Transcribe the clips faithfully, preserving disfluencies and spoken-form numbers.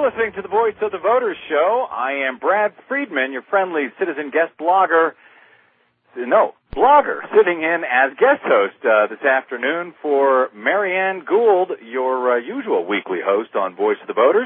listening to the Voice of the Voters show. I am Brad Friedman, your friendly citizen guest blogger. No, blogger, sitting in as guest host uh, this afternoon for Marianne Gould, your uh, usual weekly host on Voice of the Voters.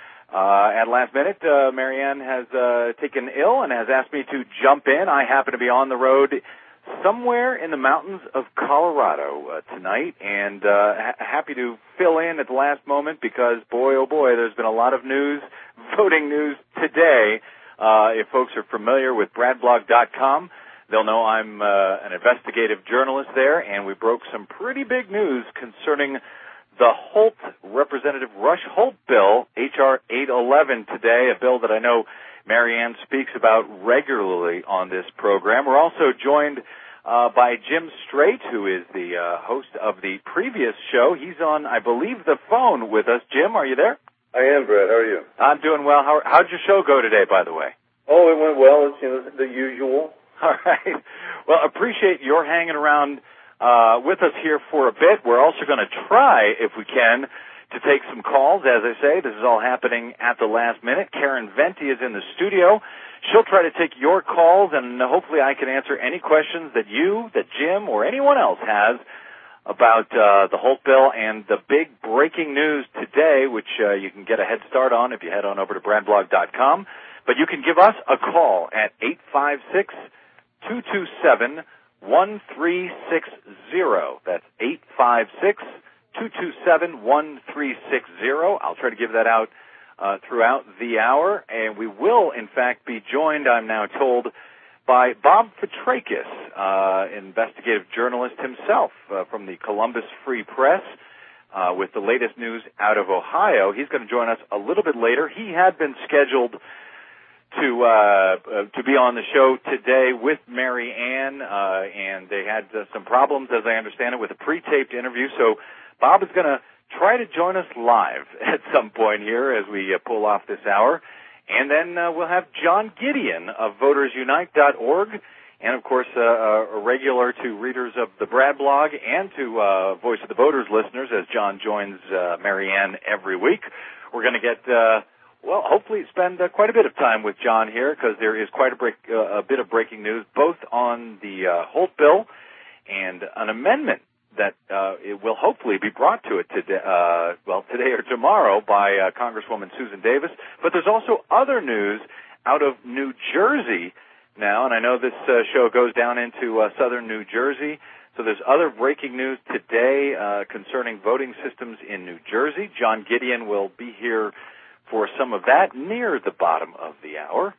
Uh, at last minute, uh, Marianne has uh, taken ill and has asked me to jump in. I happen to be on the road somewhere in the mountains of Colorado uh, tonight, and uh, ha- happy to fill in at the last moment because, boy, oh boy, there's been a lot of news, voting news today. Uh, if folks are familiar with brad blog dot com, they'll know I'm uh, an investigative journalist there, and we broke some pretty big news concerning the Holt, Representative Rush Holt bill, H R eight eleven today, a bill that I know Marianne speaks about regularly on this program. We're also joined uh, by Jim Straight, who is the uh, host of the previous show. He's on, I believe, the phone with us. Jim, are you there? I am, Brad. How are you? I'm doing well. How, how'd your show go today, by the way? Oh, it went well. It's, you know, the usual. All right. Well, appreciate your hanging around uh, with us here for a bit. We're also going to try, if we can, to take some calls. As I say, this is all happening at the last minute. Karen Venti is in the studio. She'll try to take your calls, and hopefully I can answer any questions that you, that Jim, or anyone else has about uh, the Holt bill and the big breaking news today, which uh, you can get a head start on if you head on over to brad blog dot com. But you can give us a call at eight five six, two two seven, one three six zero. That's eight five six, two two seven, one three six zero. I'll try to give that out uh, throughout the hour, and we will, in fact, be joined, I'm now told, by Bob Fitrakis, uh, investigative journalist himself uh, from the Columbus Free Press, uh, with the latest news out of Ohio. He's going to join us a little bit later. He had been scheduled to uh, uh, to be on the show today with Mary Ann, uh, and they had uh, some problems, as I understand it, with a pre-taped interview. So Bob is going to try to join us live at some point here as we uh, pull off this hour. And then uh, we'll have John Gideon of voters unite dot org, and, of course, uh, a regular to readers of the Brad blog and to uh, Voice of the Voters listeners as John joins uh, Mary Ann every week. We're going to get... Uh, Well, hopefully spend uh, quite a bit of time with John here because there is quite a, break, uh, a bit of breaking news, both on the uh, Holt bill and an amendment that uh, it will hopefully be brought to it today, uh, well, today or tomorrow by uh, Congresswoman Susan Davis. But there's also other news out of New Jersey now, and I know this uh, show goes down into uh, southern New Jersey. So there's other breaking news today uh, concerning voting systems in New Jersey. John Gideon will be here for some of that near the bottom of the hour.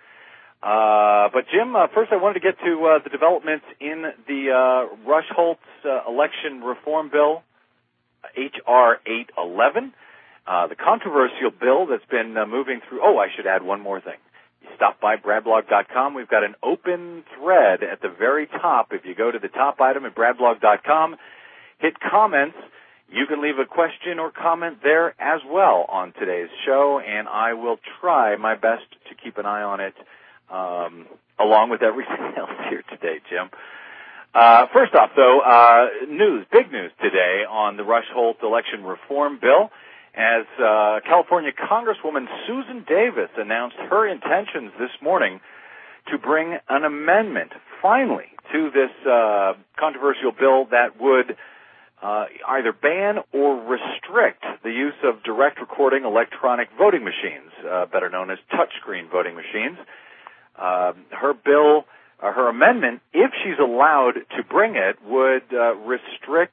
Uh, but, Jim, uh, first I wanted to get to uh, the developments in the uh, Rush Holt's uh, election reform bill, H R eight eleven, uh, the controversial bill that's been uh, moving through. Oh, I should add one more thing. You stop by brad blog dot com. We've got an open thread at the very top. If you go to the top item at brad blog dot com, hit comments, you can leave a question or comment there as well on today's show, and I will try my best to keep an eye on it um, along with everything else here today, Jim. Uh, first off, though, uh, news, big news today on the Rush Holt election reform bill as uh, California Congresswoman Susan Davis announced her intentions this morning to bring an amendment, finally, to this uh, controversial bill that would Uh, either ban or restrict the use of direct recording electronic voting machines, uh, better known as touchscreen voting machines. Uh, her bill, uh, her amendment, if she's allowed to bring it, would uh, restrict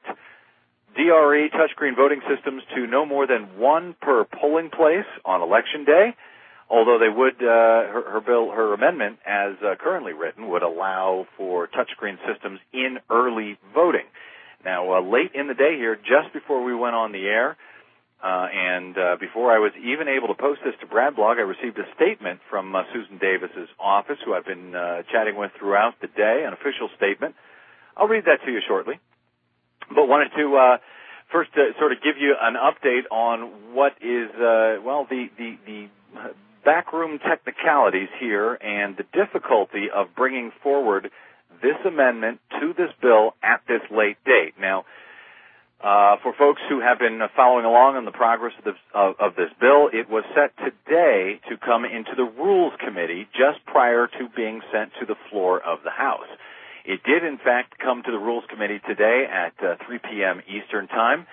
D R E touchscreen voting systems to no more than one per polling place on Election Day, although they would, uh, her, her bill, her amendment, as uh, currently written, would allow for touchscreen systems in early voting. Now, uh, late in the day here, just before we went on the air, uh, and uh, before I was even able to post this to Brad Blog, I received a statement from uh, Susan Davis's office, who I've been uh, chatting with throughout the day, an official statement. I'll read that to you shortly, but wanted to uh, first uh, sort of give you an update on what is, uh, well, the, the, the backroom technicalities here and the difficulty of bringing forward this amendment to this bill at this late date. Now, Uh, for folks who have been following along on the progress of this, of, of this bill, it was set today to come into the Rules Committee just prior to being sent to the floor of the House. It did, in fact, come to the Rules Committee today at uh, three p.m. Eastern Time,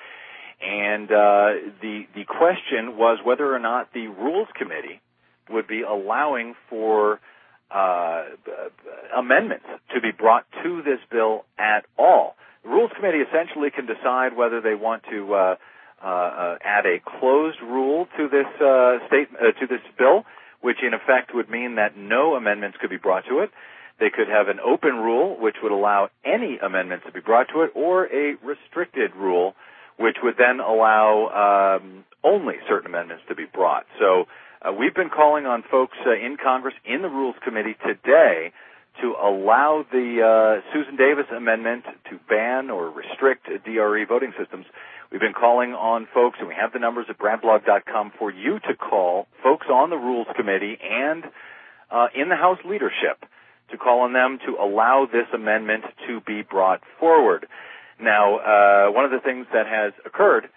and uh, the the question was whether or not the Rules Committee would be allowing for uh, amendments to be brought to this bill at all. The Rules Committee essentially can decide whether they want to uh, uh, uh, add a closed rule to this uh, state uh, to this bill, which in effect would mean that no amendments could be brought to it. They could have an open rule, which would allow any amendments to be brought to it, or a restricted rule, which would then allow um, only certain amendments to be brought. So uh, we've been calling on folks uh, in Congress in the Rules Committee today to allow the uh, Susan Davis amendment to ban or restrict D R E voting systems. We've been calling on folks, and we have the numbers at brad blog dot com for you to call folks on the Rules Committee and uh, in the House leadership to call on them to allow this amendment to be brought forward. Now, uh, one of the things that has occurred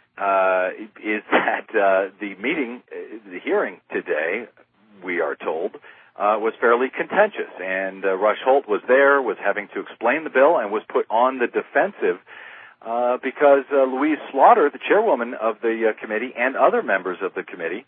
uh, is that uh, the meeting, uh, the hearing today, we are told, Uh, was fairly contentious, and uh, Rush Holt was there, was having to explain the bill, and was put on the defensive uh, because uh, Louise Slaughter, the chairwoman of the uh, committee, and other members of the committee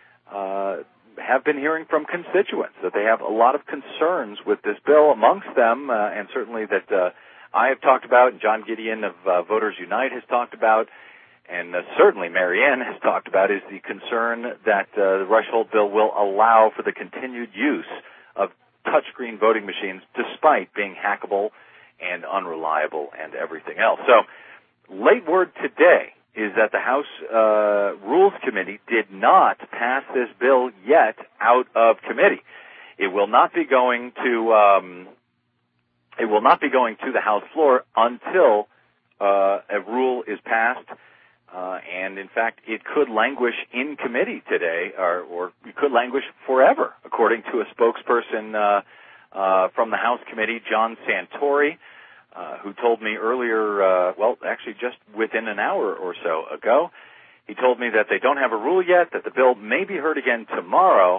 uh, have been hearing from constituents that they have a lot of concerns with this bill, amongst them, uh, and certainly that uh, I have talked about, and John Gideon of uh, Voters Unite has talked about, and uh, certainly Marianne has talked about, is the concern that uh, the Rush Holt bill will allow for the continued use of touchscreen voting machines despite being hackable and unreliable and everything else. So late word today is that the House uh, Rules Committee did not pass this bill yet out of committee. It will not be going to um, it will not be going to the House floor until uh, a rule is passed. Uh, and, in fact, it could languish in committee today, or, or it could languish forever, according to a spokesperson uh, uh, from the House committee, John Santori, uh, who told me earlier, uh, well, actually just within an hour or so ago, he told me that they don't have a rule yet, that the bill may be heard again tomorrow,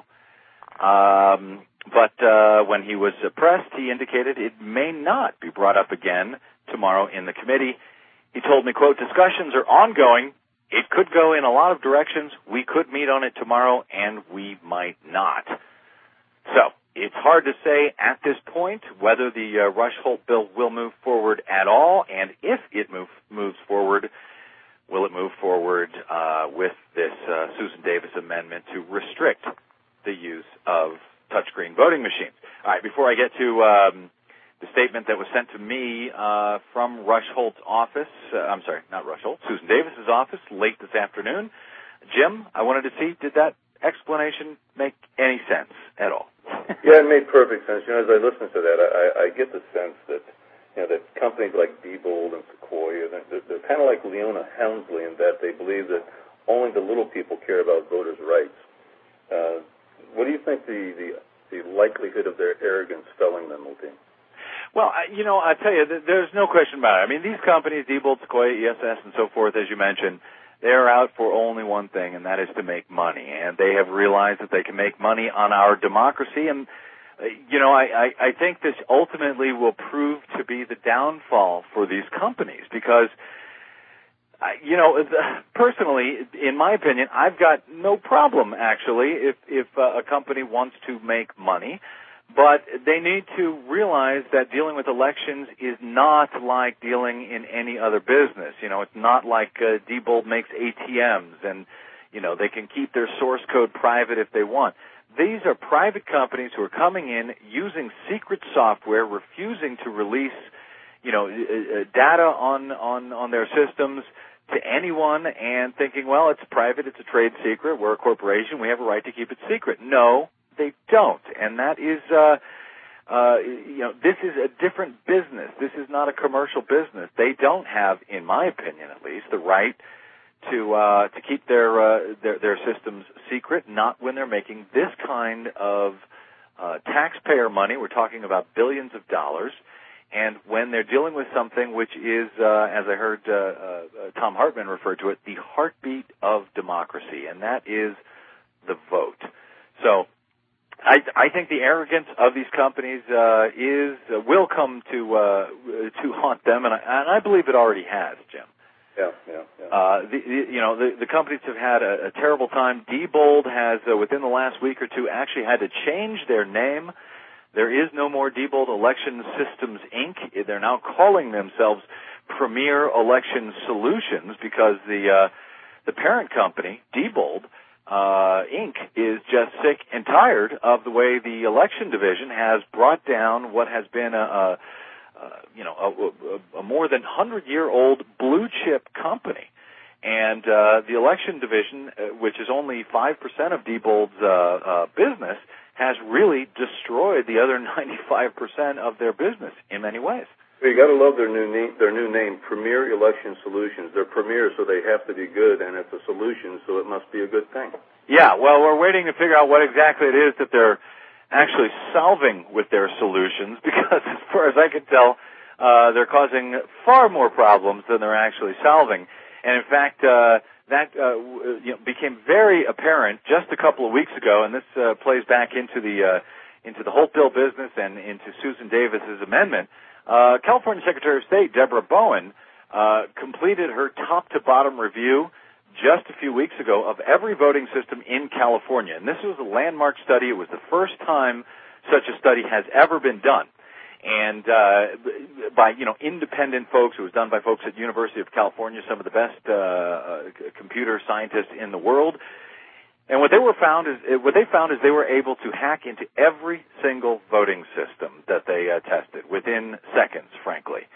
um, but uh, when he was pressed, he indicated it may not be brought up again tomorrow in the committee. He told me, quote, discussions are ongoing. It could go in a lot of directions. We could meet on it tomorrow, and we might not. So it's hard to say at this point whether the uh, Rush Holt bill will move forward at all, and if it move, moves forward, will it move forward uh, with this uh, Susan Davis amendment to restrict the use of touchscreen voting machines? All right, before I get to um, the statement that was sent to me uh, from Rush Holt's office, uh, I'm sorry, not Rush Holt, Susan Davis's office late this afternoon. Jim, I wanted to see, did that explanation make any sense at all? Yeah, it made perfect sense. You know, as I listen to that, I, I get the sense that, you know, that companies like Diebold and Sequoia, they're, they're kind of like Leona Helmsley in that they believe that only the little people care about voters' rights. Uh, what do you think the, the, the likelihood of their arrogance felling them will be? Well, you know, I tell you, there's no question about it. I mean, these companies, Diebold, Sequoia, E S S, and so forth, as you mentioned, they're out for only one thing, and that is to make money. And they have realized that they can make money on our democracy. And, you know, I, I, I think this ultimately will prove to be the downfall for these companies because, you know, personally, in my opinion, I've got no problem, actually, if, if a company wants to make money. But they need to realize that dealing with elections is not like dealing in any other business. You know, it's not like uh, Diebold makes A T Ms and, you know, they can keep their source code private if they want. These are private companies who are coming in using secret software, refusing to release, you know, uh, data on, on, on their systems to anyone and thinking, well, it's private, it's a trade secret, we're a corporation, we have a right to keep it secret. No. They don't, and that is, uh, uh, you know, this is a different business. This is not a commercial business. They don't have, in my opinion at least, the right to uh, to keep their, uh, their their systems secret. Not when they're making this kind of uh, taxpayer money. We're talking about billions of dollars, And when they're dealing with something which is, uh, as I heard uh, uh, Tom Hartman refer to it, the heartbeat of democracy, and that is the vote. So I, I think the arrogance of these companies uh, is uh, will come to uh, to haunt them, and I, and I believe it already has, Jim. Yeah, yeah, yeah. Uh, the, the, you know, the, the companies have had a, a terrible time. Diebold has, uh, within the last week or two, actually had to change their name. There is no more Diebold Election Systems, Incorporated. They're now calling themselves Premier Election Solutions because the uh, the parent company, Diebold uh, Incorporated, is just sick and tired of the way the election division has brought down what has been a, a uh, you know a, a, a more than hundred-year-old blue chip company. And uh, the election division, uh, which is only five percent of Diebold's uh, uh, business, has really destroyed the other ninety-five percent of their business in many ways. You got to love their new name, their new name, Premier Election Solutions. They're premier, so they have to be good, and it's a solution, so it must be a good thing. Yeah, well, we're waiting to figure out what exactly it is that they're actually solving with their solutions, because as far as I can tell, uh, they're causing far more problems than they're actually solving. And in fact, uh, that uh, you know, became very apparent just a couple of weeks ago, and this uh, plays back into the uh, into the Holt bill business and into Susan Davis's amendment. Uh, California Secretary of State Deborah Bowen uh, completed her top-to-bottom review just a few weeks ago of every voting system in California, and this was a landmark study. It was the first time such a study has ever been done. And uh, by, you know, independent folks. It was done by folks at University of California, some of the best uh, uh, computer scientists in the world. And what they were found is what they found is they were able to hack into every single voting system that they uh, tested within seconds, frankly.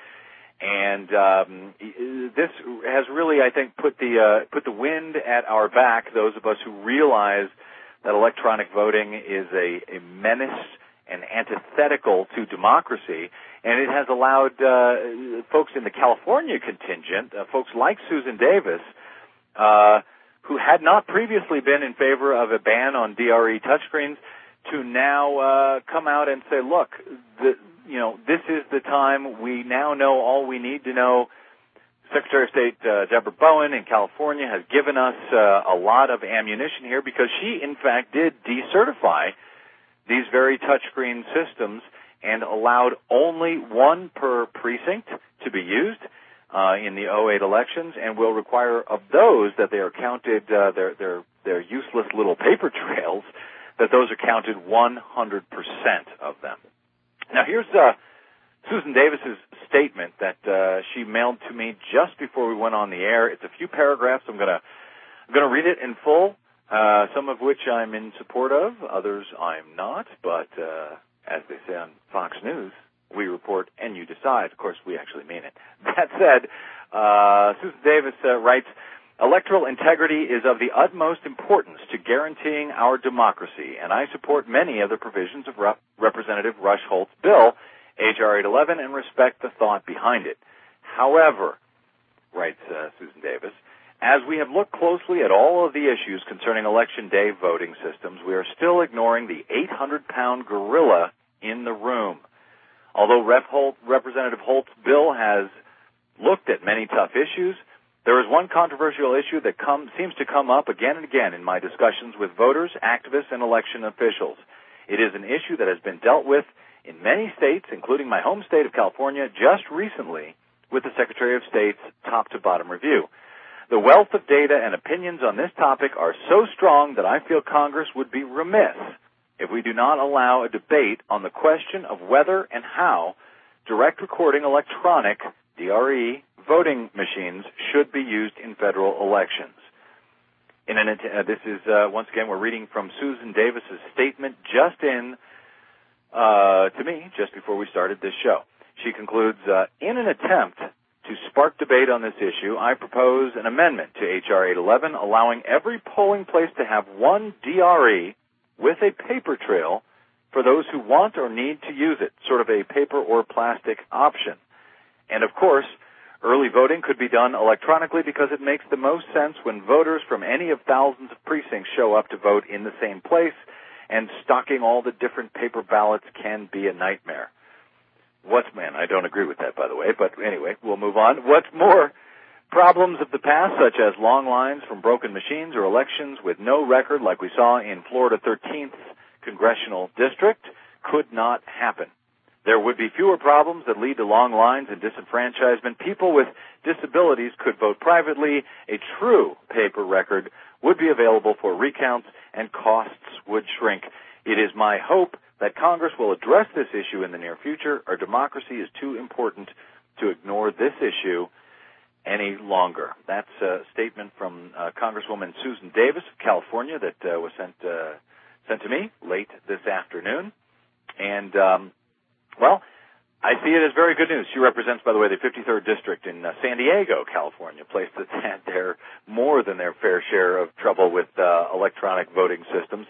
And um, this has really, I think, put the uh, put the wind at our back. Those of us who realize that electronic voting is a, a menace and antithetical to democracy, and it has allowed uh, folks in the California contingent, uh, folks like Susan Davis, uh, who had not previously been in favor of a ban on D R E touchscreens, to now uh, come out and say, look, the, you know, this is the time. We now know all we need to know. Secretary of State uh, Deborah Bowen in California has given us uh, a lot of ammunition here, because she, in fact, did decertify these very touchscreen systems and allowed only one per precinct to be used uh, in the oh eight elections, and will require of those that they are counted, uh, their, their, their useless little paper trails, that those are counted one hundred percent of them. Now, here's uh, Susan Davis's statement that uh, she mailed to me just before we went on the air. It's a few paragraphs. I'm going to I'm going to read it in full. Uh, some of which I'm in support of, others I'm not, but uh, as they say on Fox News, we report and you decide. Of course, we actually mean it. That said, uh, Susan Davis uh, writes, electoral integrity is of the utmost importance to guaranteeing our democracy, and I support many of the provisions of Rep- Representative Rush Holt's bill, H R eight eleven, and respect the thought behind it. However, writes uh, Susan Davis, as we have looked closely at all of the issues concerning Election Day voting systems, we are still ignoring the eight hundred pound gorilla in the room. Although Rep Holt, Representative Holt's bill has looked at many tough issues, there is one controversial issue that come, seems to come up again and again in my discussions with voters, activists, and election officials. It is an issue that has been dealt with in many states, including my home state of California, just recently with the Secretary of State's top-to-bottom review. The wealth of data and opinions on this topic are so strong that I feel Congress would be remiss if we do not allow a debate on the question of whether and how direct recording electronic D R E voting machines should be used in federal elections. In an, uh, this is, uh, once again, we're reading from Susan Davis's statement just in, uh, to me, just before we started this show. She concludes, uh, in an attempt to spark debate on this issue, I propose an amendment to H R eight eleven allowing every polling place to have one D R E with a paper trail for those who want or need to use it, sort of a paper or plastic option. And of course, early voting could be done electronically because it makes the most sense when voters from any of thousands of precincts show up to vote in the same place, and stocking all the different paper ballots can be a nightmare. What's, man, I don't agree with that, by the way, but anyway, we'll move on. What's more, problems of the past, such as long lines from broken machines or elections with no record, like we saw in Florida thirteenth Congressional District, could not happen. There would be fewer problems that lead to long lines and disenfranchisement. People with disabilities could vote privately. A true paper record would be available for recounts, and costs would shrink. It is my hope that Congress will address this issue in the near future. Our democracy is too important to ignore this issue any longer. That's a statement from uh, Congresswoman Susan Davis of California that uh, was sent uh, sent to me late this afternoon. And, um, well, I see it as very good news. She represents, by the way, the fifty-third District in uh, San Diego, California, a place that's had their more than their fair share of trouble with uh, electronic voting systems.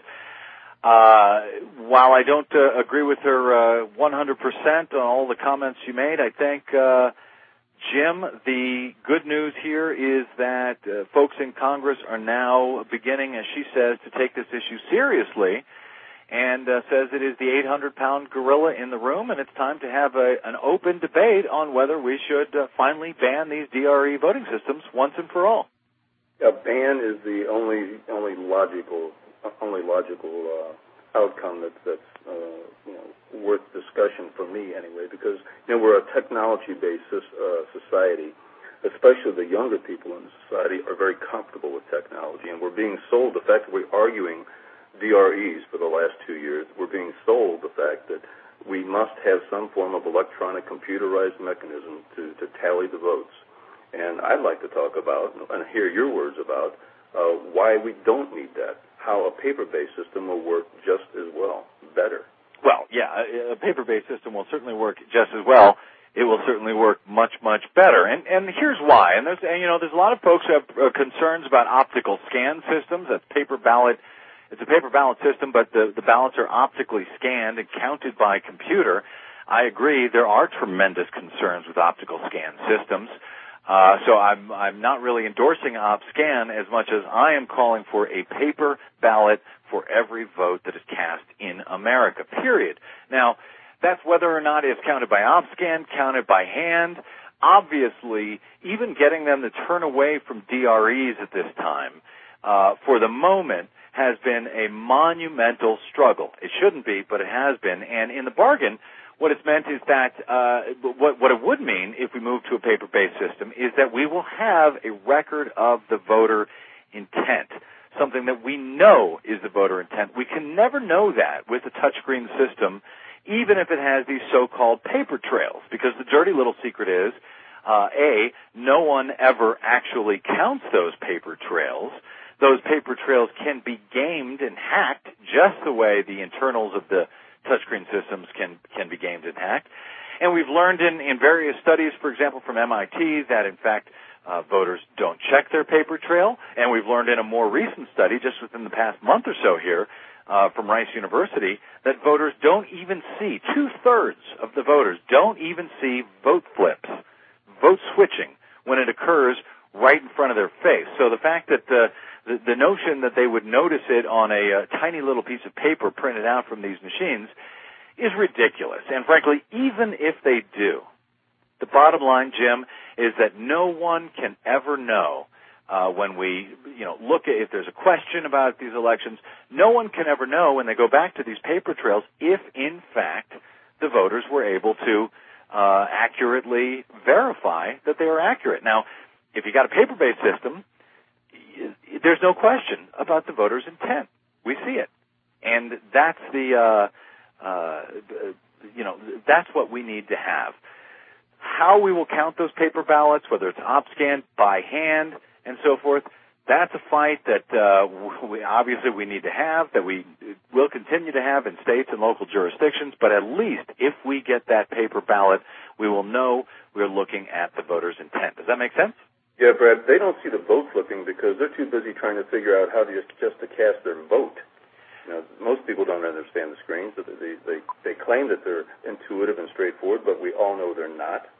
Uh, while I don't uh, agree with her uh, one hundred percent on all the comments she made, I think, uh, Jim, the good news here is that uh, folks in Congress are now beginning, as she says, to take this issue seriously, and uh, says it is the eight hundred pound gorilla in the room, and it's time to have a, an open debate on whether we should uh, finally ban these D R E voting systems once and for all. A ban is the only only logical only logical uh, outcome that's that's uh, you know worth discussion for me anyway, because you know we're a technology-based uh, society. Especially the younger people in the society are very comfortable with technology, and we're being sold the fact that we're arguing D R Es for the last two years. We're being sold the fact that we must have some form of electronic computerized mechanism to, to tally the votes. And I'd like to talk about and hear your words about uh, why we don't need that, how a paper-based system will work just as well, better. Well, yeah, a, a paper-based system will certainly work just as well. It will certainly work much, much better. And, and here's why. And there's, and, you know, there's a lot of folks who have uh, concerns about optical scan systems. That's paper ballot. It's a paper ballot system, but the, the ballots are optically scanned and counted by computer. I agree. There are tremendous concerns with optical scan systems. Uh, so I'm, I'm not really endorsing OpScan as much as I am calling for a paper ballot for every vote that is cast in America, period. Now, that's whether or not it's counted by OpScan, counted by hand. Obviously, even getting them to turn away from D R Es at this time, uh, for the moment, has been a monumental struggle. It shouldn't be, but it has been. And in the bargain, what it's meant is that uh, what, what it would mean if we move to a paper-based system is that we will have a record of the voter intent, something that we know is the voter intent. We can never know that with a touchscreen system, even if it has these so-called paper trails, because the dirty little secret is, uh, A, no one ever actually counts those paper trails. Those paper trails can be gamed and hacked just the way the internals of the touchscreen systems can, can be gamed and hacked. And we've learned in, in various studies, for example, from M I T, that, in fact, uh, voters don't check their paper trail. And we've learned in a more recent study, just within the past month or so here, uh, from Rice University, that voters don't even see, two-thirds of the voters don't even see vote flips, vote switching, when it occurs right in front of their face. So the fact that uh, The, the notion that they would notice it on a, a tiny little piece of paper printed out from these machines is ridiculous. And frankly, even if they do, the bottom line, Jim, is that no one can ever know uh, when we, you know, look at if there's a question about these elections, no one can ever know when they go back to these paper trails if, in fact, the voters were able to uh, accurately verify that they were accurate. Now, if you got a paper-based system, there's no question about the voter's intent. We see it. And that's the, uh, uh, you know, that's what we need to have. How we will count those paper ballots, whether it's OpScan, by hand, and so forth, that's a fight that uh, we, obviously we need to have, that we will continue to have in states and local jurisdictions, but at least if we get that paper ballot, we will know we're looking at the voter's intent. Does that make sense? Yeah, Brad, they don't see the vote flipping because they're too busy trying to figure out how to just, just to cast their vote. You know, most people don't understand the screens. They, they, they claim that they're intuitive and straightforward, but we all know they're not.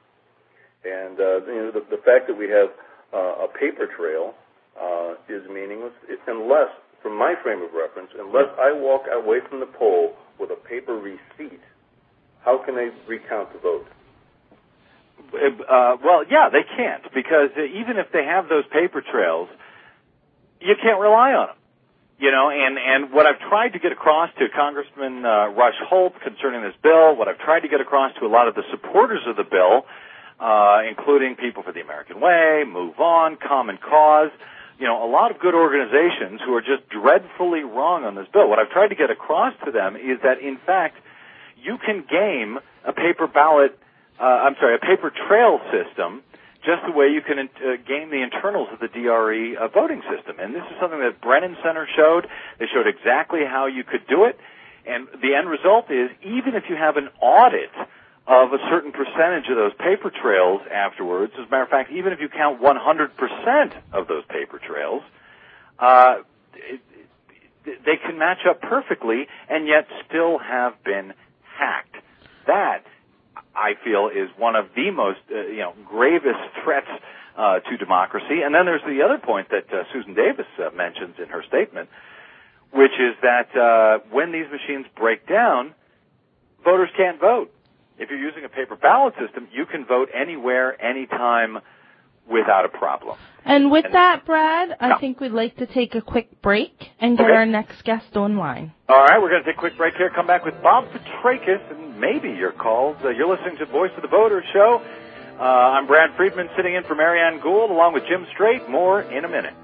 And uh, you know, the, the fact that we have uh, a paper trail uh, is meaningless it, unless, from my frame of reference, unless I walk away from the poll with a paper receipt how can they recount the vote? Uh, well, yeah, they can't, because even if they have those paper trails, you can't rely on them. You know, and, and what I've tried to get across to Congressman uh, Rush Holt concerning this bill, what I've tried to get across to a lot of the supporters of the bill, uh, including People for the American Way, Move On, Common Cause, you know, a lot of good organizations who are just dreadfully wrong on this bill. What I've tried to get across to them is that, in fact, you can game a paper ballot Uh, I'm sorry, a paper trail system, just the way you can uh, game the internals of the D R E uh, voting system. And this is something that Brennan Center showed. They showed exactly how you could do it. And the end result is, even if you have an audit of a certain percentage of those paper trails afterwards, as a matter of fact, even if you count one hundred percent of those paper trails, uh, it, it, they can match up perfectly and yet still have been hacked. That, I feel, is one of the most, uh, you know, gravest threats uh, to democracy. And then there's the other point that uh, Susan Davis uh, mentions in her statement, which is that uh, when these machines break down, voters can't vote. If you're using a paper ballot system, you can vote anywhere, anytime, without a problem. And with and, that, Brad, I no. think we'd like to take a quick break and get okay. our next guest online. All right, we're going to take a quick break here, come back with Bob Petrakis, and maybe your calls. Uh, you're listening to Voice of the Voters show. Uh, I'm Brad Friedman, sitting in for Marianne Gould, along with Jim Strait. More in a minute.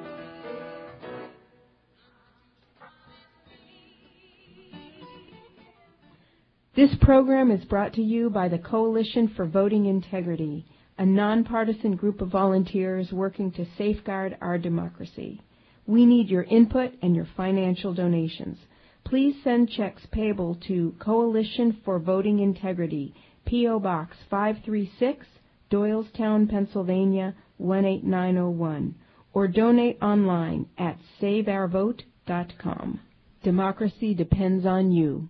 This program is brought to you by the Coalition for Voting Integrity, a nonpartisan group of volunteers working to safeguard our democracy. We need your input and your financial donations. Please send checks payable to Coalition for Voting Integrity, P O. Box five three six, Doylestown, Pennsylvania one eight nine oh one, or donate online at save our vote dot com. Democracy depends on you.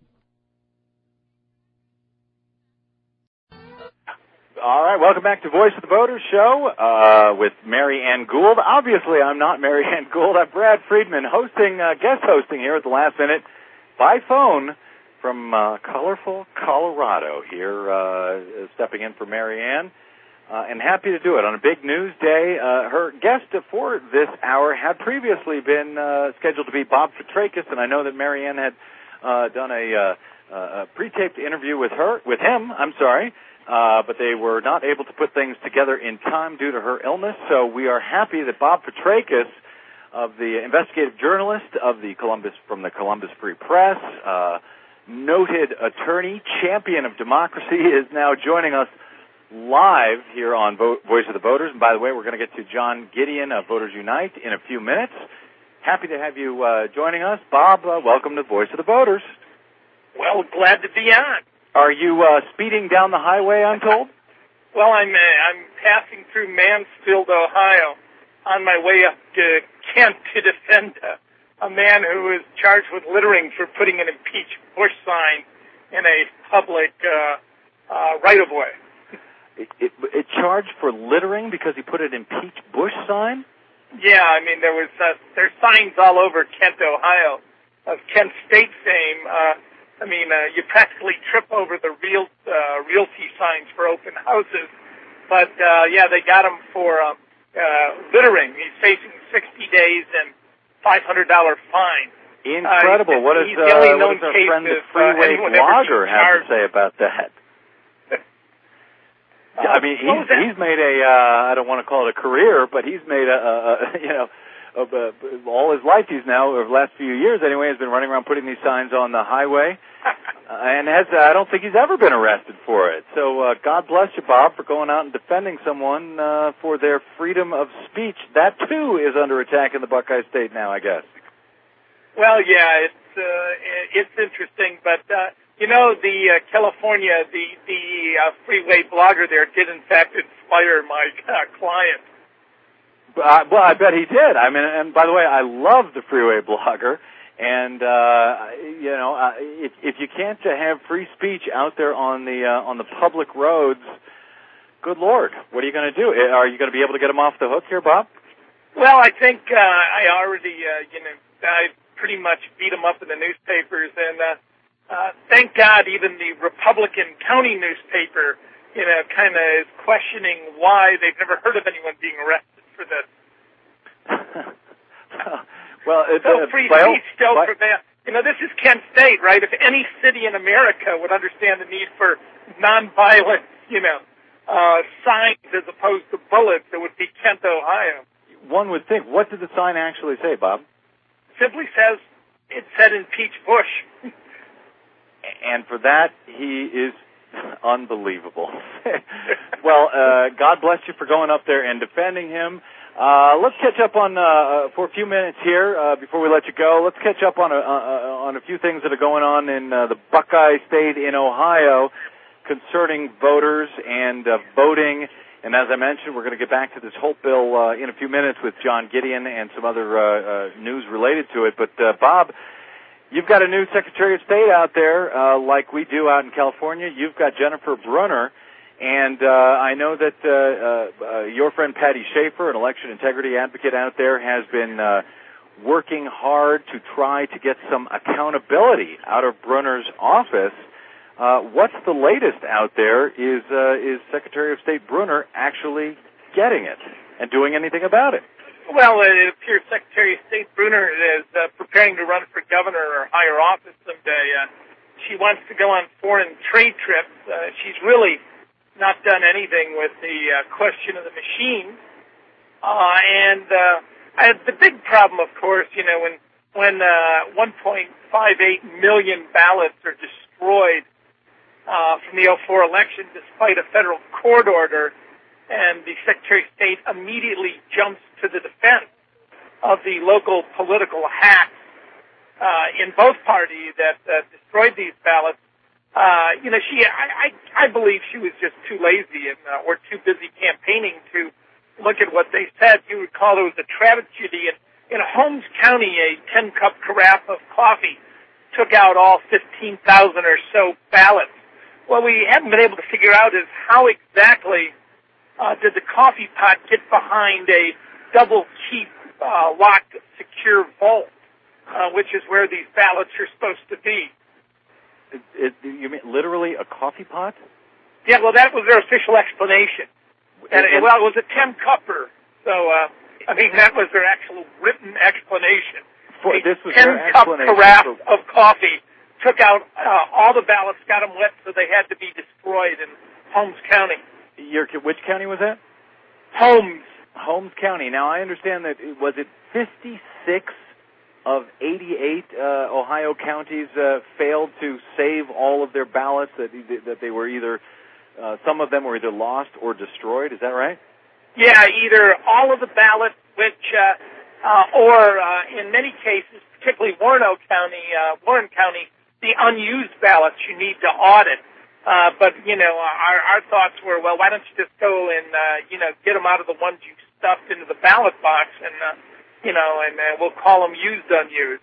All right, welcome back to Voice of the Voters show uh, with Marianne Gould. Obviously, I'm not Marianne Gould. I'm Brad Friedman, hosting, uh, guest hosting here at the last minute by phone from uh, colorful Colorado here, uh, stepping in for Marianne, uh, and happy to do it on a big news day. Uh, her guest for this hour had previously been uh, scheduled to be Bob Petrakis, and I know that Marianne had uh, done a, uh, a pre-taped interview with her, with him, I'm sorry, Uh, but they were not able to put things together in time due to her illness. So we are happy that Bob Petrakis, of the investigative journalist of the Columbus from the Columbus Free Press, uh, noted attorney, champion of democracy, is now joining us live here on Vo- Voice of the Voters. And by the way, we're going to get to John Gideon of Voters Unite in a few minutes. Happy to have you uh, joining us, Bob. Uh, welcome to Voice of the Voters. Well, glad to be on. Are you uh, speeding down the highway, I'm told? Well, I'm uh, I'm passing through Mansfield, Ohio, on my way up to Kent to defend a, a man who was charged with littering for putting an impeach Bush sign in a public uh, uh, right-of-way. It, it, it charged for littering because he put an impeach Bush sign? Yeah, I mean, there was uh, there's signs all over Kent, Ohio, of Kent State fame. Uh, I mean, uh, you practically trip over the real uh, realty signs for open houses. But, uh, yeah, they got him for um, uh, littering. He's facing sixty days and five hundred dollars fine. Incredible. Uh, what, is, uh, what does our friend the Freeway uh, Blogger have to say about that? uh, I mean, he's, he's made a, uh, I don't want to call it a career, but he's made a, a, a you know, Of, uh, all his life, he's now, over the last few years anyway, has been running around putting these signs on the highway, uh, and has, uh, I don't think he's ever been arrested for it. So uh, God bless you, Bob, for going out and defending someone uh, for their freedom of speech. That, too, is under attack in the Buckeye State now, I guess. Well, yeah, it's uh, it's interesting, but, uh, you know, the uh, California, the, the uh, Freeway Blogger there did, in fact, inspire my uh, client. Uh, well, I bet he did. I mean, and by the way, I love the Freeway Blogger, and uh, you know, uh, if, if you can't uh, have free speech out there on the uh, on the public roads, good Lord, what are you going to do? Are you going to be able to get him off the hook here, Bob? Well, I think uh, I already, uh, you know, I pretty much beat him up in the newspapers, and uh, uh, thank God even the Republican county newspaper, you know, kind of is questioning why they've never heard of anyone being arrested for this. well, it's so uh, free by speech still by, prevails. You know, this is Kent State, right? If any city in America would understand the need for nonviolent, you know, uh, signs as opposed to bullets, it would be Kent, Ohio. One would think. What did the sign actually say, Bob? Simply says, it said impeach Bush. And for that, he is unbelievable. Well, uh, God bless you for going up there and defending him. Uh, let's catch up on, uh, for a few minutes here, uh, before we let you go. Let's catch up on a, uh, on a few things that are going on in, uh, the Buckeye State in Ohio concerning voters and, uh, voting. And as I mentioned, we're going to get back to this Hope bill, uh, in a few minutes with John Gideon and some other, uh, uh, news related to it. But, uh, Bob, you've got a new Secretary of State out there, uh, like we do out in California. You've got Jennifer Brunner. And uh, I know that uh, uh, your friend Patty Schaefer, an election integrity advocate out there, has been uh, working hard to try to get some accountability out of Brunner's office. Uh, what's the latest out there? Is uh, is Secretary of State Brunner actually getting it and doing anything about it? Well, it appears Secretary of State Brunner is uh, preparing to run for governor or higher office someday. Uh, she wants to go on foreign trade trips. Uh, she's really not done anything with the uh, question of the machine. Uh, and uh, I, the big problem, of course, you know, when when uh, one point five eight million ballots are destroyed uh, from the oh four election despite a federal court order, and the Secretary of State immediately jumps to the defense of the local political hacks uh, in both parties that uh, destroyed these ballots. Uh, you know, she, I, I, I believe she was just too lazy and, uh, or too busy campaigning to look at what they said. You recall there was a tragedy in, in Holmes County, a ten-cup carafe of coffee took out all fifteen thousand or so ballots. What we haven't been able to figure out is how exactly, uh, did the coffee pot get behind a double-key, uh, locked secure vault, uh, which is where these ballots are supposed to be. It, it, you mean literally a coffee pot? Yeah, well, that was their official explanation. And, it, well, it was a ten-cupper. So, uh, I mean, that was their actual written explanation. For, this was ten-cup carafe for... of coffee took out uh, all the ballots, got them wet, so they had to be destroyed in Holmes County. Your, which county was that? Holmes. Holmes County. Now, I understand that, was it fifty-six of eighty-eight uh, Ohio counties uh, failed to save all of their ballots, that that they were either, uh, some of them were either lost or destroyed. Is that right? Yeah, either all of the ballots, which, uh, uh, or uh, in many cases, particularly Warren County, uh, Warren County, the unused ballots you need to audit. Uh, but, you know, our, our thoughts were, well, why don't you just go and, uh, you know, get them out of the ones you stuffed into the ballot box and, uh, you know, and uh, we'll call them used, unused.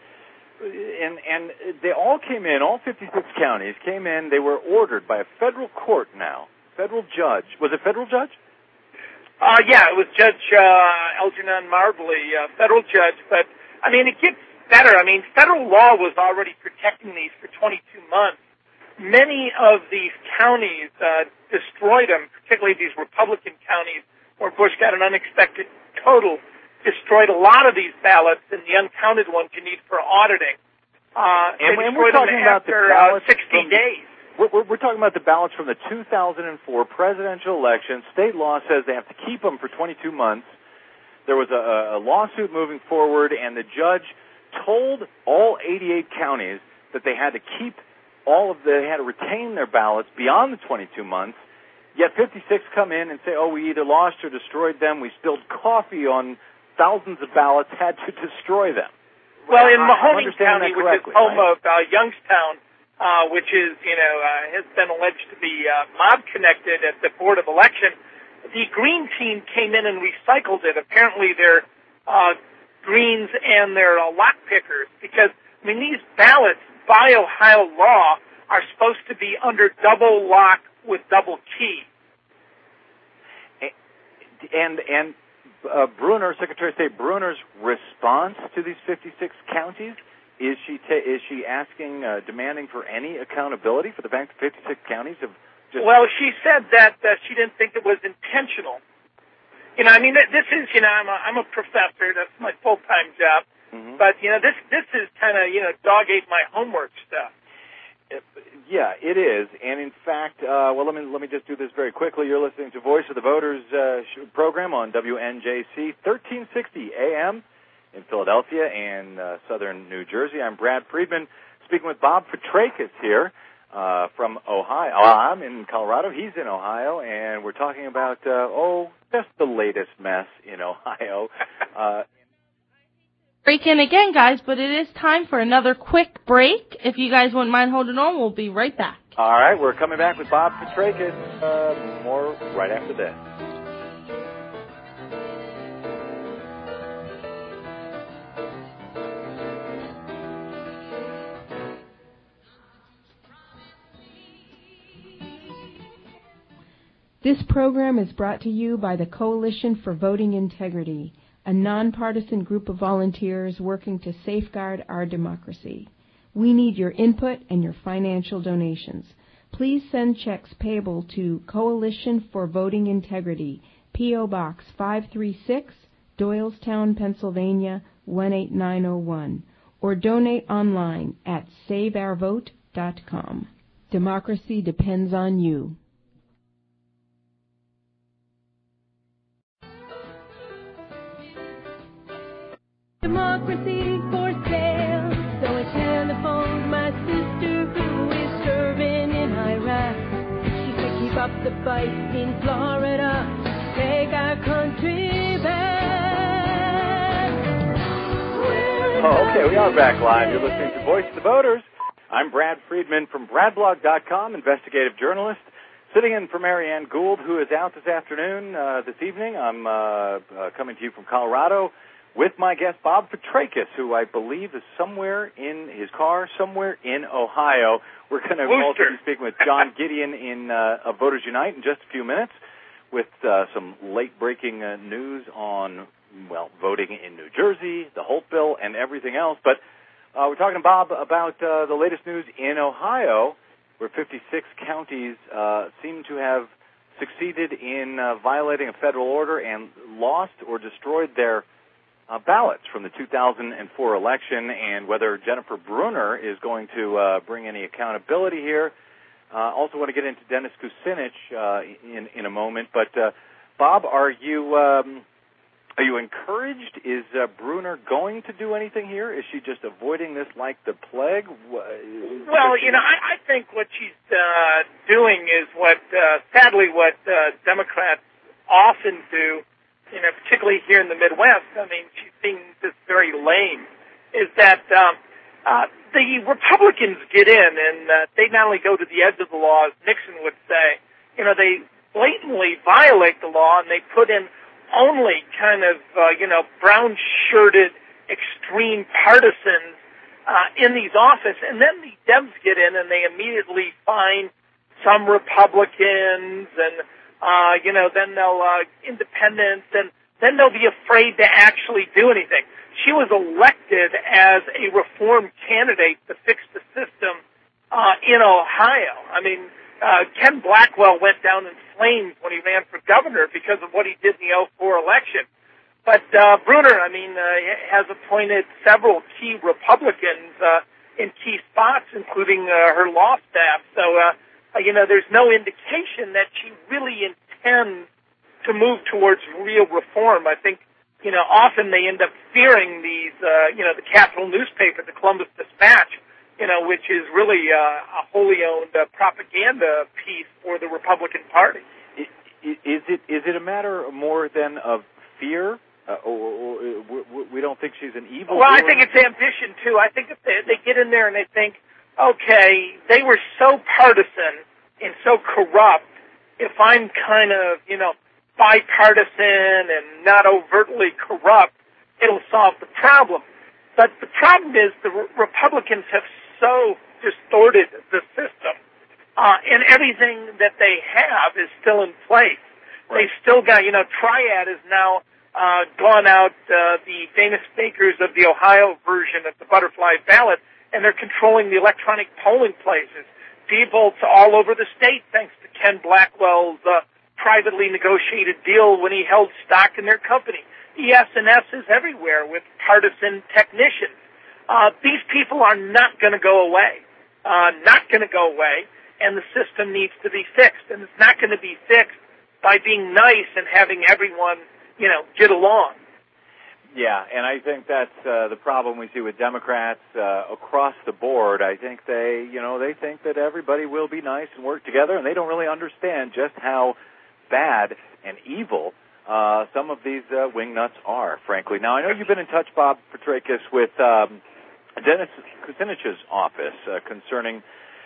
And and they all came in, all fifty-six counties came in, they were ordered by a federal court now, federal judge. Was it federal judge? Uh, yeah, it was Judge uh, Algernon Marbley, uh, federal judge. But, I mean, it gets better. I mean, federal law was already protecting these for twenty-two months. Many of these counties uh, destroyed them, particularly these Republican counties where Bush got an unexpected total, destroyed a lot of these ballots, and the uncounted ones you need for auditing. Uh, and, they and we're destroyed talking them about after the ballots uh, sixty from, days. We're, we're, we're talking about the ballots from the two thousand four presidential election. State law says they have to keep them for twenty-two months. There was a, a lawsuit moving forward, and the judge told all eighty-eight counties that they had to keep all of the, they had to retain their ballots beyond the twenty-two months. Yet fifty-six come in and say, oh, we either lost or destroyed them. We spilled coffee on thousands of ballots, had to destroy them. Well, in Mahoning County, which is home right? of uh, Youngstown, uh, which is, you know, uh, has been alleged to be uh, mob-connected at the Board of Election, the Green team came in and recycled it. Apparently they're uh, Greens and they're uh, lock pickers because, I mean, these ballots by Ohio law are supposed to be under double lock with double key. And, and, Uh, Brunner, Secretary of State Brunner's response to these fifty-six counties is she ta- is she asking, uh, demanding for any accountability for the bank's fifty-six counties of just? Well, she said that uh, she didn't think it was intentional. You know, I mean, this is, you know, I'm a, I'm a professor. That's my full-time job. Mm-hmm. But, you know, this this is kind of, you know, dog ate my homework stuff. Yeah, it is. And in fact, uh, well, let me let me just do this very quickly. You're listening to Voice of the Voters uh, program on W N J C, thirteen sixty A M in Philadelphia and uh, southern New Jersey. I'm Brad Friedman, speaking with Bob Fitrakis here uh, from Ohio. Well, I'm in Colorado. He's in Ohio, and we're talking about, uh, oh, just the latest mess in Ohio. Uh, Break in again, guys, but it is time for another quick break. If you guys wouldn't mind holding on, we'll be right back. All right, we're coming back with Bob Fitrakis. Uh, more right after this. This program is brought to you by the Coalition for Voting Integrity, a nonpartisan group of volunteers working to safeguard our democracy. We need your input and your financial donations. Please send checks payable to Coalition for Voting Integrity, P O. Box five three six, Doylestown, Pennsylvania, one eight nine oh one, or donate online at save our vote dot com. Democracy depends on you. Democracy for sale. So I telephoned my sister who is serving in Iraq. She said keep up the fight in Florida. Take our country back. Oh, okay, we are back live. You're listening to Voice of the Voters. I'm Brad Friedman from brad blog dot com, investigative journalist, sitting in for Marianne Gould, who is out this afternoon, uh, this evening. I'm uh, uh, coming to you from Colorado with my guest, Bob Fitrakis, who I believe is somewhere in his car, somewhere in Ohio. We're going to also be speaking with John Gideon in uh, of Voters Unite in just a few minutes with uh, some late-breaking uh, news on, well, voting in New Jersey, the Holt bill, and everything else. But uh, we're talking to Bob about uh, the latest news in Ohio, where fifty-six counties uh, seem to have succeeded in uh, violating a federal order and lost or destroyed their Uh, ballots from the two thousand four election, and whether Jennifer Brunner is going to uh, bring any accountability here. Uh, also want to get into Dennis Kucinich uh, in in a moment. But uh, Bob, are you um, are you encouraged? Is uh, Brunner going to do anything here? Is she just avoiding this like the plague? Well, you know, I, I think what she's uh, doing is what, uh, sadly, what uh, Democrats often do. You know, particularly here in the Midwest, I mean, she's being just very lame, is that um, uh, the Republicans get in and uh, they not only go to the edge of the law, as Nixon would say, you know, they blatantly violate the law and they put in only kind of, uh, you know, brown-shirted, extreme partisans uh, in these offices. And then the Dems get in and they immediately find some Republicans and Uh, you know, then they'll, uh, independents, and then they'll be afraid to actually do anything. She was elected as a reform candidate to fix the system, uh, in Ohio. I mean, uh, Ken Blackwell went down in flames when he ran for governor because of what he did in the oh four election. But, uh, Brunner, I mean, uh, has appointed several key Republicans, uh, in key spots, including, uh, her law staff. So, uh, Uh, you know, there's no indication that she really intends to move towards real reform. I think, you know, often they end up fearing these, uh, you know, the Capital newspaper, the Columbus Dispatch, you know, which is really uh, a wholly owned uh, propaganda piece for the Republican Party. Is it is it a matter more than of fear? Uh, or, or, or we don't think she's an evil. Well, I think it's ambition too. I think if they, they get in there and they think, okay, they were so partisan and so corrupt, if I'm kind of, you know, bipartisan and not overtly corrupt, it'll solve the problem. But the problem is the re- Republicans have so distorted the system, uh, and everything that they have is still in place. Right. They've still got, you know, Triad is now uh, gone out, uh, the famous makers of the Ohio version of the butterfly ballot, and they're controlling the electronic polling places. Diebold's all over the state thanks to Ken Blackwell's uh, privately negotiated deal when he held stock in their company. E S and S is everywhere with partisan technicians. Uh, these people are not going to go away, uh, not going to go away, and the system needs to be fixed. And it's not going to be fixed by being nice and having everyone, you know, get along. Yeah, and I think that's uh, the problem we see with Democrats uh, across the board. I think they, you know, they think that everybody will be nice and work together, and they don't really understand just how bad and evil uh, some of these uh, wingnuts are, frankly. Now, I know you've been in touch, Bob Petrakis, with um, Dennis Kucinich's office uh, concerning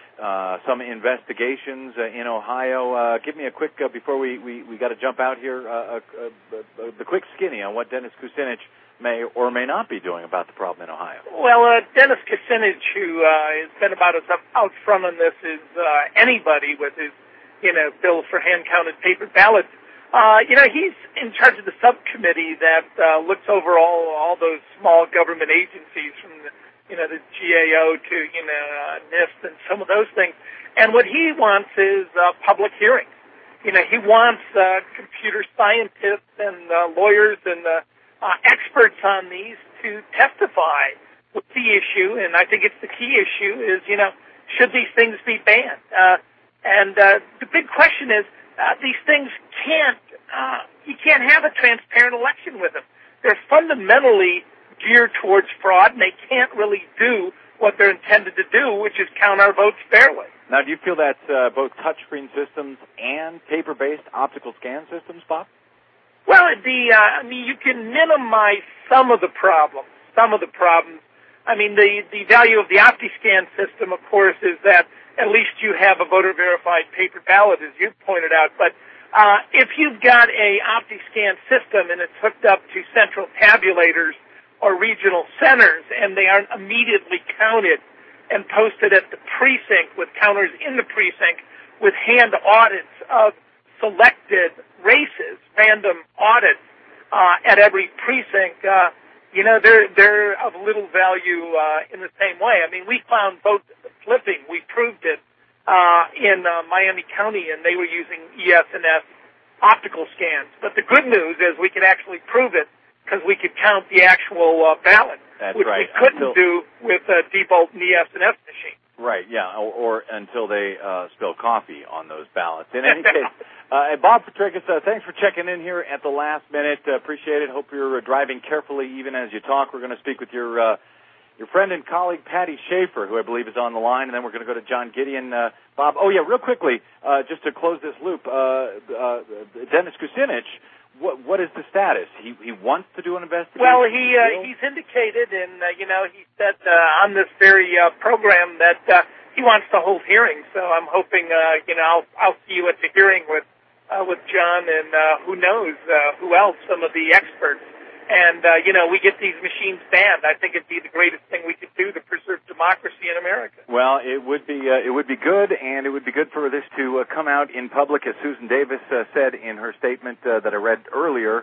Uh, some investigations uh, in Ohio. Uh, give me a quick, uh, before we, we, we got to jump out here, uh, uh, uh, the quick skinny on what Dennis Kucinich may or may not be doing about the problem in Ohio. Well, uh, Dennis Kucinich, who uh, has been about as out front on this as uh, anybody with his, you know, bill for hand-counted paper ballots, uh, you know, he's in charge of the subcommittee that uh, looks over all, all those small government agencies from the you know, the G A O to, you know, uh, NIST and some of those things. And what he wants is uh, public hearings. You know, he wants uh, computer scientists and uh, lawyers and uh, uh, experts on these to testify with the issue. And I think it's the key issue is, you know, should these things be banned? Uh, and uh, the big question is, uh, these things can't, uh, you can't have a transparent election with them. They're fundamentally geared towards fraud, and they can't really do what they're intended to do, which is count our votes fairly. Now, do you feel that's uh, both touchscreen systems and paper-based optical scan systems, Bob? Well, the uh, I mean, you can minimize some of the problems. Some of the problems. I mean, the the value of the OptiScan system, of course, is that at least you have a voter-verified paper ballot, as you pointed out. But uh, if you've got a OptiScan system and it's hooked up to central tabulators or regional centers, and they aren't immediately counted and posted at the precinct with counters in the precinct with hand audits of selected races, random audits uh, at every precinct, uh, you know, they're, they're of little value uh, in the same way. I mean, we found vote flipping. We proved it uh, in uh, Miami County, and they were using E S and S optical scans. But the good news is we could actually prove it because we could count the actual uh, ballot, That's which right. we couldn't until, do with a Diebold and E S and S machine. Right, yeah, or, or until they uh, spill coffee on those ballots. In any case, uh, Bob Petrakis, uh, thanks for checking in here at the last minute. Uh, appreciate it. Hope you're uh, driving carefully even as you talk. We're going to speak with your uh, your friend and colleague, Patty Schaefer, who I believe is on the line, and then we're going to go to John Gideon. Uh, Bob, oh, yeah, real quickly, uh, just to close this loop, uh, uh, Dennis Kucinich, What what is the status? He he wants to do an investigation. Well, he uh, he's indicated, and uh, you know, he said uh, on this very uh, program that uh, he wants to hold hearings. So I'm hoping, uh, you know, I'll I'll see you at the hearing with uh, with John and uh, who knows uh, who else, some of the experts. And uh, you know, we get these machines banned. I think it'd be the greatest thing we could do to preserve democracy in America. Well, it would be uh, it would be good, and it would be good for this to uh, come out in public, as Susan Davis uh, said in her statement uh, that I read earlier.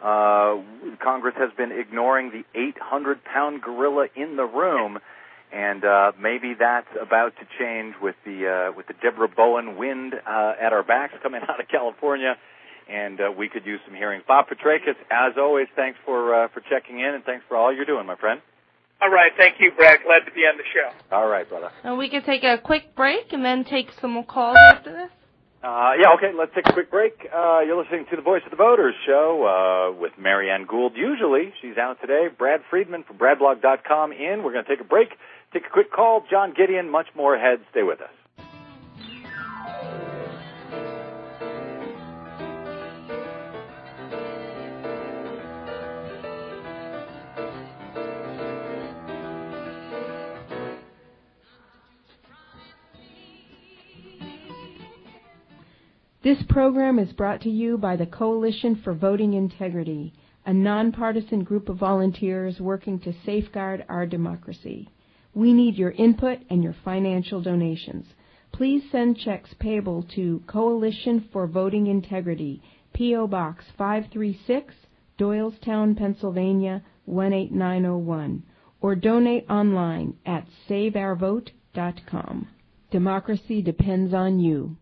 Uh, Congress has been ignoring the eight hundred pound gorilla in the room, and uh, maybe that's about to change with the uh, with the Deborah Bowen wind uh, at our backs coming out of California. And uh, we could use some hearings. Bob Petrakis, as always, thanks for uh, for checking in, and thanks for all you're doing, my friend. All right, thank you, Brad. Glad to be on the show. All right, brother. And we can take a quick break and then take some more calls after this. Uh, yeah, okay, let's take a quick break. Uh, you're listening to the Voice of the Voters show uh, with Marianne Gould. Usually, she's out today. Brad Friedman from brad blog dot com in. We're going to take a break, take a quick call. John Gideon, much more ahead. Stay with us. This program is brought to you by the Coalition for Voting Integrity, a nonpartisan group of volunteers working to safeguard our democracy. We need your input and your financial donations. Please send checks payable to Coalition for Voting Integrity, P O. Box five three six, Doylestown, Pennsylvania, one eight nine oh one, or donate online at save our vote dot com. Democracy depends on you.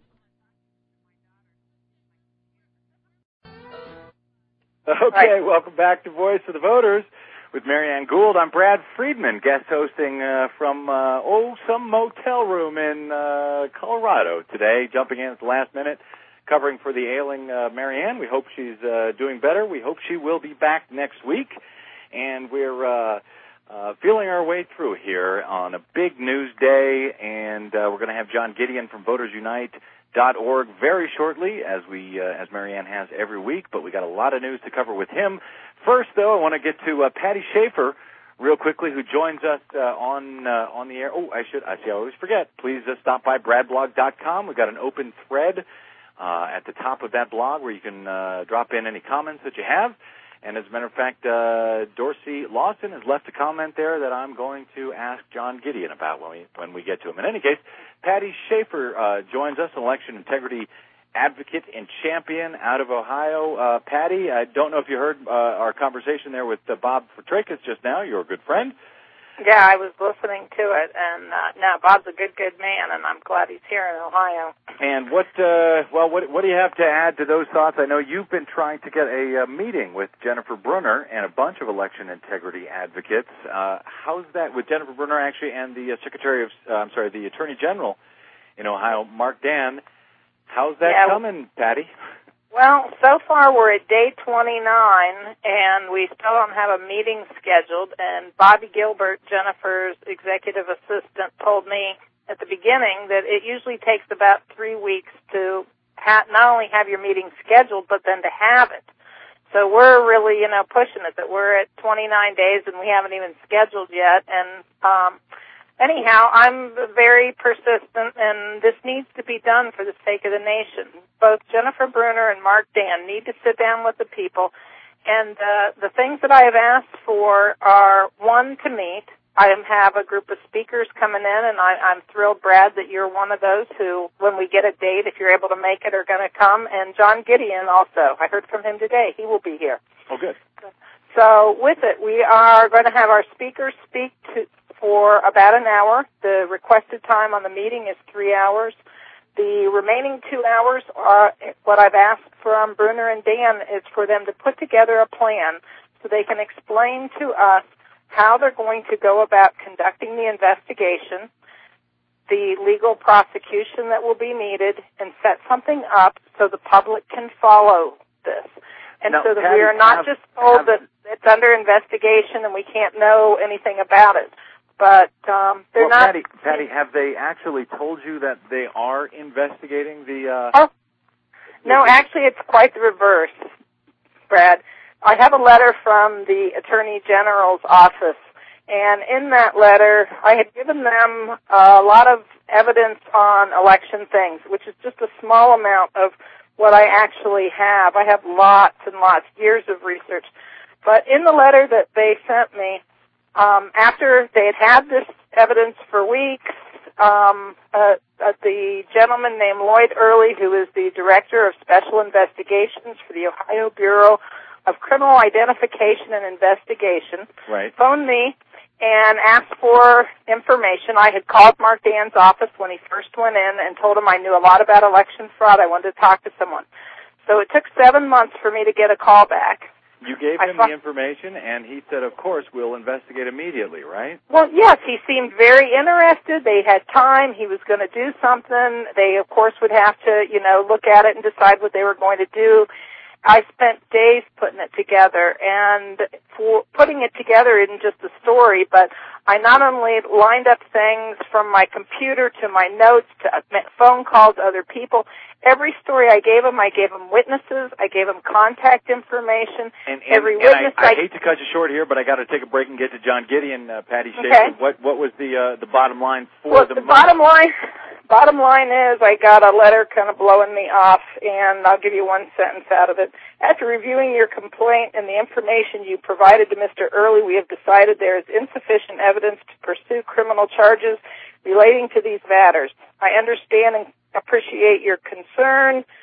Okay, welcome back to Voice of the Voters with Marianne Gould. I'm Brad Friedman, guest hosting uh, from, uh, oh, some motel room in uh, Colorado today, jumping in at the last minute, covering for the ailing uh, Marianne. We hope she's uh, doing better. We hope she will be back next week. And we're uh, uh, feeling our way through here on a big news day, and uh, we're going to have John Gideon from Voters Unite dot org very shortly, as we uh, as Marianne has every week, but we got a lot of news to cover with him. First, though, I want to get to uh, Patty Schaefer real quickly, who joins us uh, on uh, on the air. Oh, I should I see I always forget. Please uh, stop by brad blog dot com. We've got an open thread uh, at the top of that blog where you can uh, drop in any comments that you have. And as a matter of fact, uh, Dorsey Lawson has left a comment there that I'm going to ask John Gideon about when we when we get to him. In any case, Patty Schaefer uh, joins us, election integrity advocate and champion out of Ohio. Uh, Patty, I don't know if you heard uh, our conversation there with uh, Bob Fitrakis just now. You're a good friend. Yeah, I was listening to it, and uh, no, Bob's a good, good man, and I'm glad he's here in Ohio. And what, uh, well, what, what do you have to add to those thoughts? I know you've been trying to get a uh, meeting with Jennifer Brunner and a bunch of election integrity advocates. Uh, how's that with Jennifer Brunner, actually, and the uh, Secretary of, uh, I'm sorry, the Attorney General in Ohio, Mark Dan? How's that yeah, coming, Patty? Well, so far we're at day twenty-nine, and we still don't have a meeting scheduled, and Bobby Gilbert, Jennifer's executive assistant, told me at the beginning that it usually takes about three weeks to ha- not only have your meeting scheduled, but then to have it. So we're really, you know, pushing it, that we're at twenty-nine days and we haven't even scheduled yet, and um anyhow, I'm very persistent, and this needs to be done for the sake of the nation. Both Jennifer Brunner and Mark Dan need to sit down with the people, and uh, the things that I have asked for are, one, to meet. I have a group of speakers coming in, and I, I'm thrilled, Brad, that you're one of those who, when we get a date, if you're able to make it, are going to come, and John Gideon also. I heard from him today. He will be here. Oh, good. So with it, we are going to have our speakers speak to for about an hour. The requested time on the meeting is three hours. The remaining two hours are what I've asked from Brunner and Dan is for them to put together a plan so they can explain to us how they're going to go about conducting the investigation, the legal prosecution that will be needed, and set something up so the public can follow this. And now, so that Patty, we are not have, just told have, that it's under investigation and we can't know anything about it. But um, they're well, not. Patty, Patty, have they actually told you that they are investigating the? Uh, oh, no, actually, it's quite the reverse, Brad. I have a letter from the Attorney General's office, and in that letter, I had given them a lot of evidence on election things, which is just a small amount of what I actually have. I have lots and lots, years of research. But in the letter that they sent me, Um, after they had had this evidence for weeks, um, uh, uh, the gentleman named Lloyd Early, who is the Director of Special Investigations for the Ohio Bureau of Criminal Identification and Investigation, right. phoned me and asked for information. I had called Mark Dan's office when he first went in and told him I knew a lot about election fraud. I wanted to talk to someone. So it took seven months for me to get a call back. You gave him the information, and he said, of course, we'll investigate immediately, right? Well, yes, he seemed very interested. They had time. He was going to do something. They, of course, would have to, you know, look at it and decide what they were going to do. I spent days putting it together, and for putting it together isn't just a story, but I not only lined up things from my computer to my notes to phone calls to other people. Every story I gave them, I gave them witnesses, I gave them contact information. And, and, Every and witness I, I, I hate to cut you short here, but I got to take a break and get to John Gideon, uh, Patty Schaefer. Okay. What what was the uh, the bottom line for well, the, the bottom line? Bottom line is I got a letter kind of blowing me off, and I'll give you one sentence out of it. After reviewing your complaint and the information you provided to Mister Early, we have decided there is insufficient evidence to pursue criminal charges relating to these matters. I understand and appreciate your concern.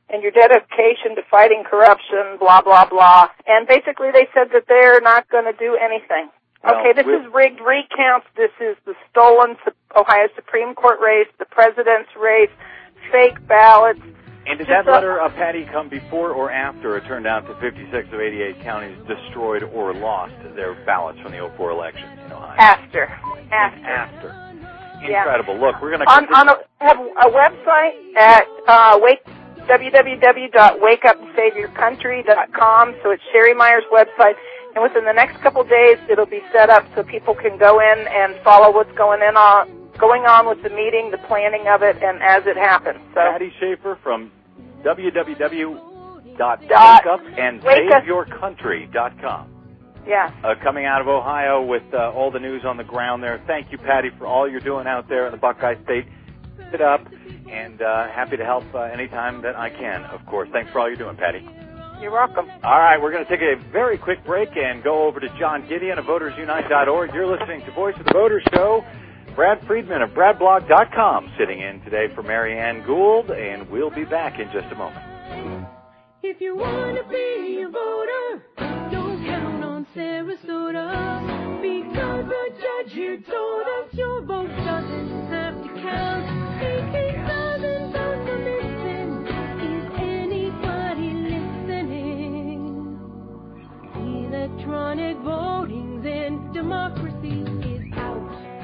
and your dedication to fighting corruption, blah, blah, blah. And basically they said that they're not going to do anything. Well, okay, this is rigged recounts. This is the stolen Ohio Supreme Court race, the president's race, fake ballots. And did that letter of Patty come before or after it turned out that fifty-six of eighty-eight counties destroyed or lost their ballots from the oh four elections in Ohio? After. After. After. Yeah. Incredible. Look, we're going to... On, on a, have a website at uh, wake, w w w dot wake up and save your country dot com, so it's Sherry Meyer's website. And within the next couple of days, it'll be set up so people can go in and follow what's going in on, going on with the meeting, the planning of it, and as it happens. So, Patty Schaefer from w w w dot wake up and save your country dot com. Yeah. Uh, coming out of Ohio with uh, all the news on the ground there. Thank you, Patty, for all you're doing out there in the Buckeye State. Keep it up, and uh, happy to help uh, anytime that I can, of course. Thanks for all you're doing, Patty. You're welcome. All right, we're going to take a very quick break and go over to John Gideon of voters unite dot org. You're listening to Voice of the Voters Show. Brad Friedman of brad blog dot com sitting in today for Marianne Gould, and we'll be back in just a moment. If you want to be a voter, don't count on Sarasota, because the judge here told us your vote doesn't have to count. eighteen thousand votes are missing. Is anybody listening? Electronic voting's in, democracy is out.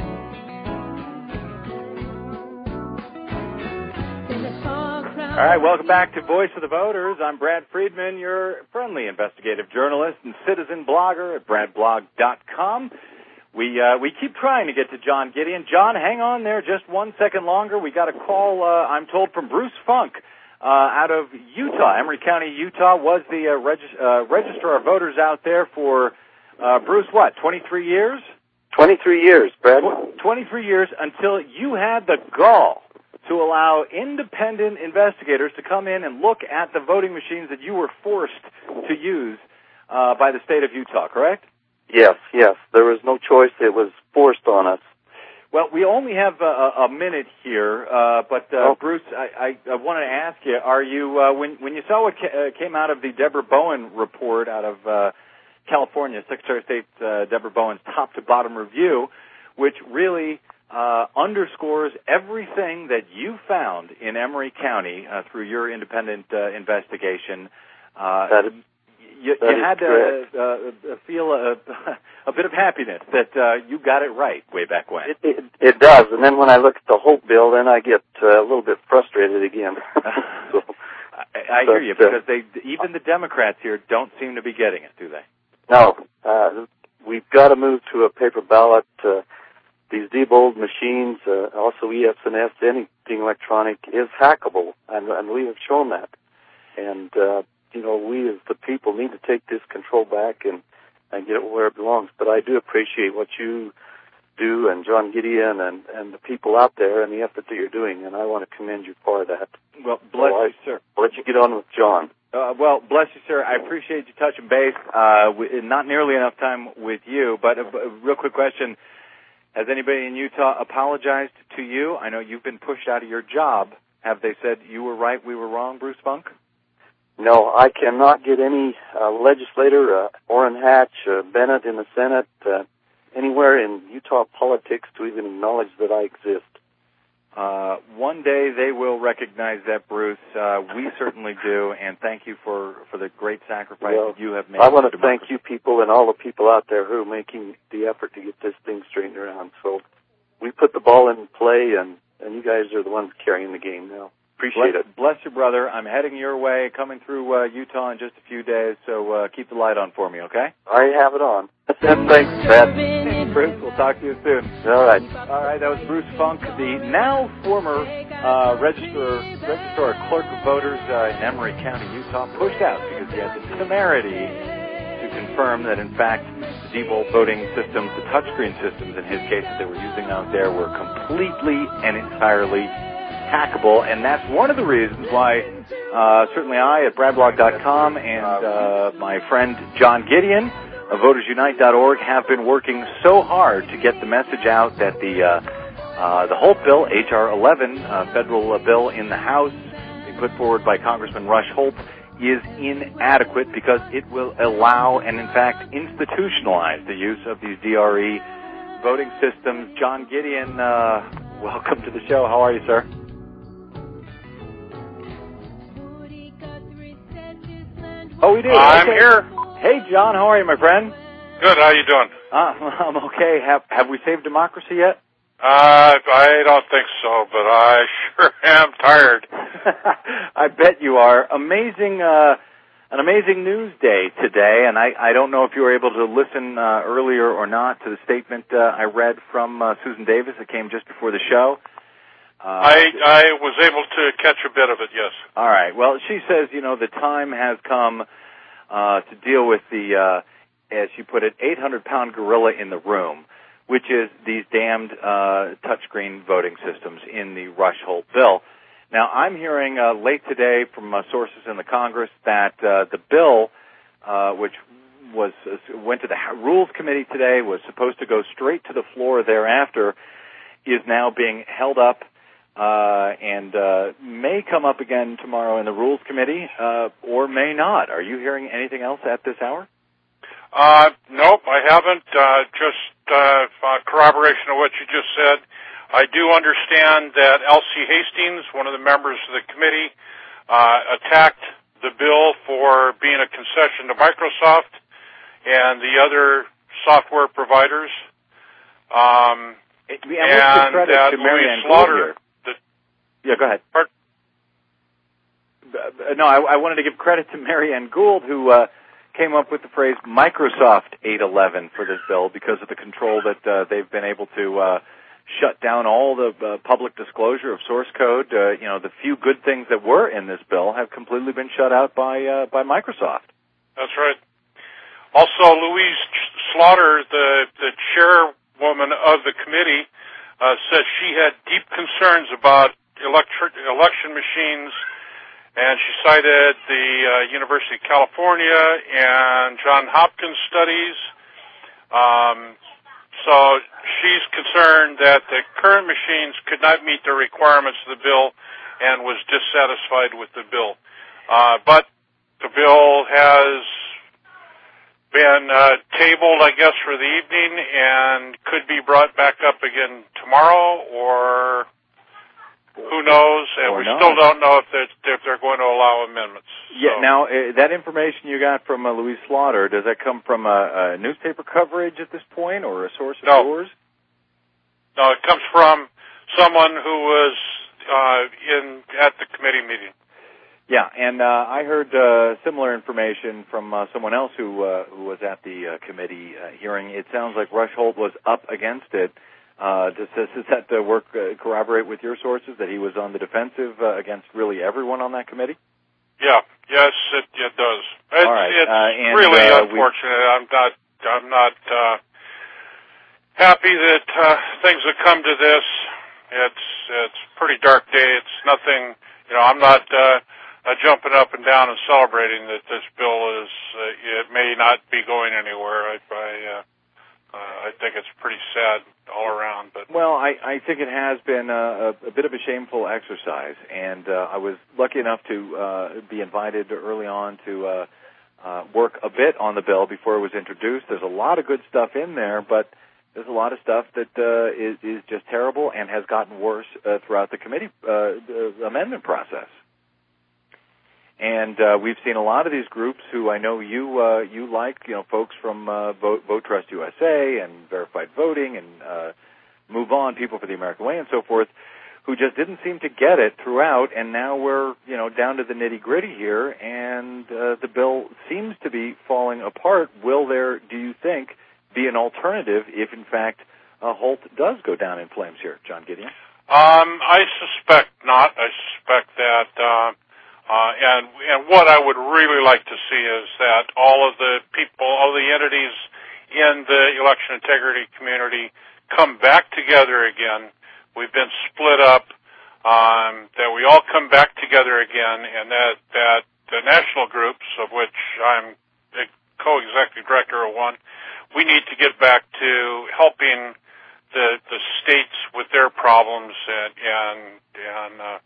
All right, welcome back to Voice of the Voters. I'm Brad Friedman, your friendly investigative journalist and citizen blogger at brad blog dot com. We uh, we keep trying to get to John Gideon. John, hang on there just one second longer. We got a call, uh, I'm told, from Bruce Funk uh, out of Utah. Emory County, Utah was the uh, regis- uh, registrar of voters out there for, uh, Bruce, what, twenty-three years? twenty-three years, Brad. twenty-three years until you had the gall to allow independent investigators to come in and look at the voting machines that you were forced to use uh, by the state of Utah, correct? Yes, yes. There was no choice. It was forced on us. Well, we only have a, a minute here, uh, but uh, oh. Bruce, I, I, I wanted to ask you: Are you uh, when when you saw what ca- uh, came out of the Deborah Bowen report out of uh, California, Secretary of State uh, Deborah Bowen's top to bottom review, which really Uh, underscores everything that you found in Emory County uh, through your independent uh, investigation. Uh, that is, you, that you had to uh, feel a, a bit of happiness that uh, you got it right way back when. It, it, it does, and then when I look at the Hope bill, then I get uh, a little bit frustrated again. so, I, I hear you, because they even the Democrats here don't seem to be getting it, do they? No. Uh, we've got to move to a paper ballot. Uh, These Diebold machines, uh, also E S N S, anything electronic is hackable, and, and we have shown that. And, uh, you know, we as the people need to take this control back and, and get it where it belongs. But I do appreciate what you do and John Gideon and, and the people out there and the effort that you're doing, and I want to commend you for that. Well, bless so you, sir. I'll let you get on with John. Uh, well, bless you, sir. I appreciate you touching base. Uh, we, not nearly enough time with you, but a, a real quick question. Has anybody in Utah apologized to you? I know you've been pushed out of your job. Have they said you were right, we were wrong, Bruce Funk? No, I cannot get any uh, legislator, uh, Orrin Hatch, uh, Bennett in the Senate, uh, anywhere in Utah politics to even acknowledge that I exist. Uh, one day they will recognize that, Bruce. Uh, we certainly do, and thank you for, for the great sacrifice well, that you have made. I want to thank you people and all the people out there who are making the effort to get this thing straightened around. So we put the ball in play, and, and you guys are the ones carrying the game now. Appreciate bless, it. Bless you, brother. I'm heading your way, coming through uh, Utah in just a few days, so uh, keep the light on for me, okay? I have it on. Thanks, Pat. Bruce, we'll talk to you soon. All right. All right, that was Bruce Funk, the now former uh, registrar, registrar clerk of voters uh, in Emory County, Utah, pushed out because he had the temerity to confirm that, in fact, the Diebold voting systems, the touchscreen systems in his case that they were using out there were completely and entirely hackable, and that's one of the reasons why uh, certainly I at brad blog dot com and uh, my friend John Gideon of voters unite dot org have been working so hard to get the message out that the uh, uh, the Hope bill, H R eleven, uh, federal uh, bill in the House, being put forward by Congressman Rush Holt is inadequate because it will allow and, in fact, institutionalize the use of these D R E voting systems. John Gideon, uh, welcome to the show. How are you, sir? Oh, we do. I'm okay. here. Hey, John, how are you, my friend? Good. How you doing? Uh, I'm okay. Have Have we saved democracy yet? Uh, I don't think so, but I sure am tired. I bet you are. Amazing, uh, an amazing news day today, and I, I don't know if you were able to listen uh, earlier or not to the statement uh, I read from uh, Susan Davis that came just before the show. Uh, I I was able to catch a bit of it, yes. All right. Well, she says, you know, the time has come uh, to deal with the, uh, as she put it, eight hundred pound gorilla in the room, which is these damned uh, touchscreen voting systems in the Rush-Holt bill. Now, I'm hearing uh, late today from uh, sources in the Congress that uh, the bill, uh, which was uh, went to the Rules Committee today, was supposed to go straight to the floor thereafter, is now being held up uh, and uh, may come up again tomorrow in the Rules Committee, uh, or may not. Are you hearing anything else at this hour? Uh, nope, I haven't. Uh, just uh, uh, corroboration of what you just said. I do understand that Elsie Hastings, one of the members of the committee, uh, attacked the bill for being a concession to Microsoft and the other software providers. Um, and and that to Louise Slaughter. The, yeah, go ahead. Pardon? No, I, I wanted to give credit to Marianne Gould, who uh, came up with the phrase Microsoft eight eleven for this bill because of the control that uh, they've been able to uh, shut down all the uh, public disclosure of source code. Uh, you know, the few good things that were in this bill have completely been shut out by uh, by Microsoft. That's right. Also, Louise Slaughter, the, the chairwoman of the committee, uh, says she had deep concerns about electric, election machines, and she cited the uh, University of California and Johns Hopkins studies. Um, so she's concerned that the current machines could not meet the requirements of the bill and was dissatisfied with the bill. Uh, but the bill has been uh, tabled, I guess, for the evening and could be brought back up again tomorrow, or who knows? And or we not. still don't know if they're, if they're going to allow amendments. Yeah. So. Now, uh, that information you got from uh, Louise Slaughter, does that come from a, a newspaper coverage at this point, or a source of no. yours? No, it comes from someone who was uh, in at the committee meeting. Yeah, and uh, I heard uh, similar information from uh, someone else who uh, who was at the uh, committee uh, hearing. It sounds like Rush Holt was up against it. Uh, does, does that uh, work uh, corroborate with your sources that he was on the defensive uh, against really everyone on that committee? Yeah, yes, it, it does. It's, All right. it's uh, and, really uh, unfortunate. I'm not. I'm not uh, happy that uh, things have come to this. It's it's a pretty dark day. It's nothing. You know, I'm not. Uh, Uh, jumping up and down and celebrating that this bill is, uh, it may not be going anywhere. I, I, uh, uh, I think it's pretty sad all around. But well, I, I think it has been a, a bit of a shameful exercise, and uh, I was lucky enough to uh, be invited early on to uh, uh, work a bit on the bill before it was introduced. There's a lot of good stuff in there, but there's a lot of stuff that uh, is, is just terrible and has gotten worse uh, throughout the committee uh, the amendment process. And uh, we've seen a lot of these groups who I know you uh, you like, you know, folks from uh, Vote, Vote Trust U S A and Verified Voting and uh, Move On, People for the American Way and so forth, who just didn't seem to get it throughout, and now we're, you know, down to the nitty-gritty here, and uh, the bill seems to be falling apart. Will there, do you think, be an alternative if, in fact, uh, Holt does go down in flames here, John Gideon? Um, I suspect not. I suspect that... Uh Uh, and, and what I would really like to see is that all of the people, all the entities in the election integrity community come back together again. We've been split up, um, that we all come back together again, and that, that the national groups, of which I'm the co-executive director of one, we need to get back to helping the, the states with their problems and, and, and, uh,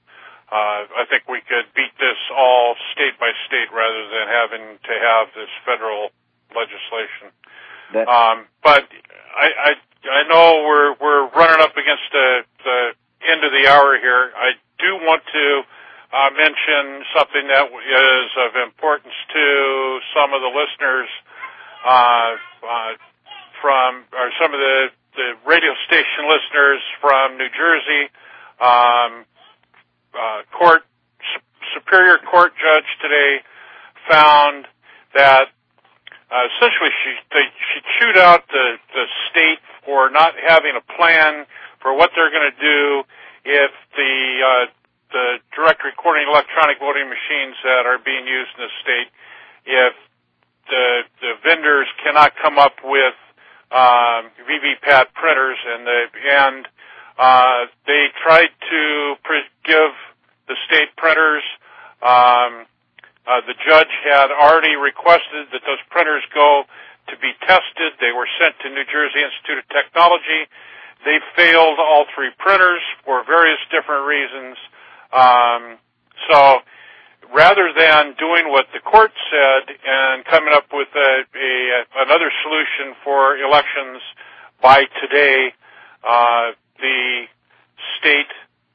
uh, I think we could beat this all state by state rather than having to have this federal legislation. That- um, but I, I, I know we're we're running up against the, the end of the hour here. I do want to uh, mention something that is of importance to some of the listeners uh, uh, from, or some of the, the radio station listeners from New Jersey. Um, uh, court Superior Court judge today found that uh, essentially she they, she chewed out the the state for not having a plan for what they're going to do if the uh, the direct recording electronic voting machines that are being used in the state, if the the vendors cannot come up with um, V V P A T printers, and the and uh, they tried to pre- give the state printers. Um, uh, the judge had already requested that those printers go to be tested. They were sent to New Jersey Institute of Technology. They failed all three printers for various different reasons. Um, so rather than doing what the court said and coming up with a, a, another solution for elections by today, uh, the state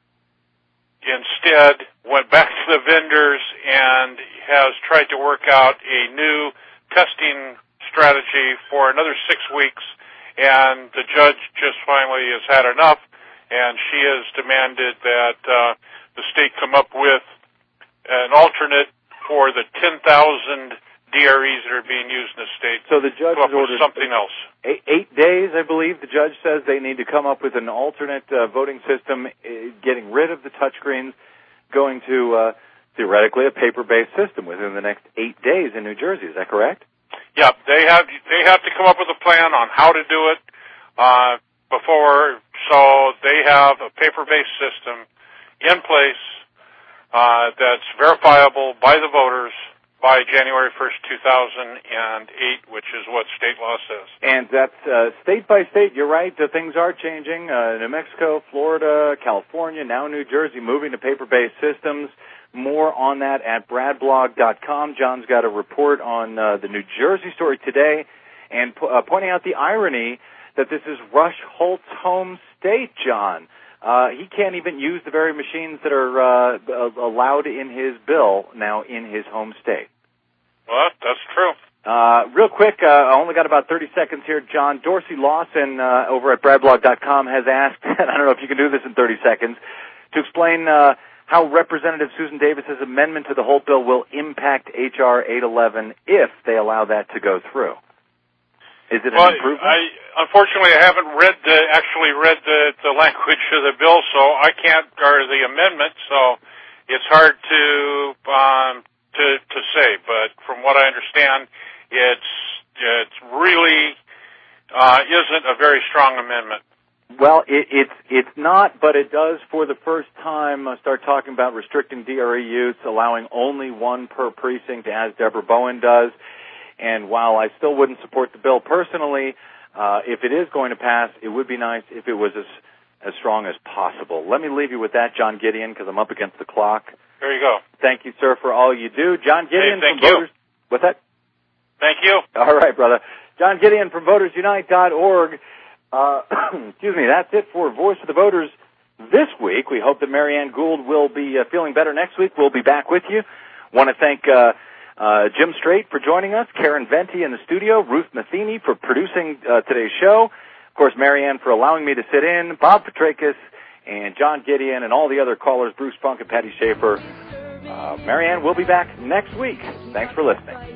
instead went back to the vendors and has tried to work out a new testing strategy for another six weeks, and the judge just finally has had enough, and she has demanded that uh, the state come up with an alternate for the ten thousand D R Es that are being used in the state. So the judge has ordered something else. Eight, eight days, I believe. The judge says they need to come up with an alternate uh, voting system, uh, getting rid of the touchscreens, going to uh, theoretically a paper-based system within the next eight days in New Jersey. Is that correct? Yeah, they have they have to come up with a plan on how to do it uh, before. So they have a paper-based system in place uh, that's verifiable by the voters by January first, two thousand eight, which is what state law says. And that's uh, state by state. You're right. The things are changing. Uh, New Mexico, Florida, California, now New Jersey, moving to paper-based systems. More on that at brad blog dot com. John's got a report on uh, the New Jersey story today, and po- uh, pointing out the irony that this is Rush Holt's home state, John. Uh, he can't even use the very machines that are uh, allowed in his bill now in his home state. Well, that's true. Uh, real quick, uh, I only got about thirty seconds here, John. Dorsey Lawson uh, over at brad blog dot com has asked, and I don't know if you can do this in thirty seconds, to explain uh, how Representative Susan Davis's amendment to the Holt bill will impact H R eight eleven if they allow that to go through. Is it well, an improvement? I, unfortunately, I haven't read the actually read the, the language of the bill, so I can't or the amendment. So it's hard to um, to to say. But from what I understand, it's it's really uh, isn't a very strong amendment. Well, it, it's it's not, but it does for the first time uh, start talking about restricting D R E use, allowing only one per precinct, as Deborah Bowen does. And while I still wouldn't support the bill personally, uh, if it is going to pass, it would be nice if it was as as strong as possible. Let me leave you with that, John Gideon, because I'm up against the clock. There you go. Thank you, sir, for all you do. John Gideon hey, thank from you. Voters. What's that? Thank you. All right, brother. John Gideon from voters unite dot org. Uh, excuse me, that's it for Voice of the Voters this week. We hope that Marianne Gould will be uh, feeling better next week. We'll be back with you. Want to thank uh, uh, Jim Strait for joining us, Karen Venti in the studio, Ruth Matheny for producing uh, today's show, of course, Marianne for allowing me to sit in, Bob Petrakis, and John Gideon, and all the other callers, Bruce Funk and Patty Schaefer. Uh, Marianne will be back next week. Thanks for listening.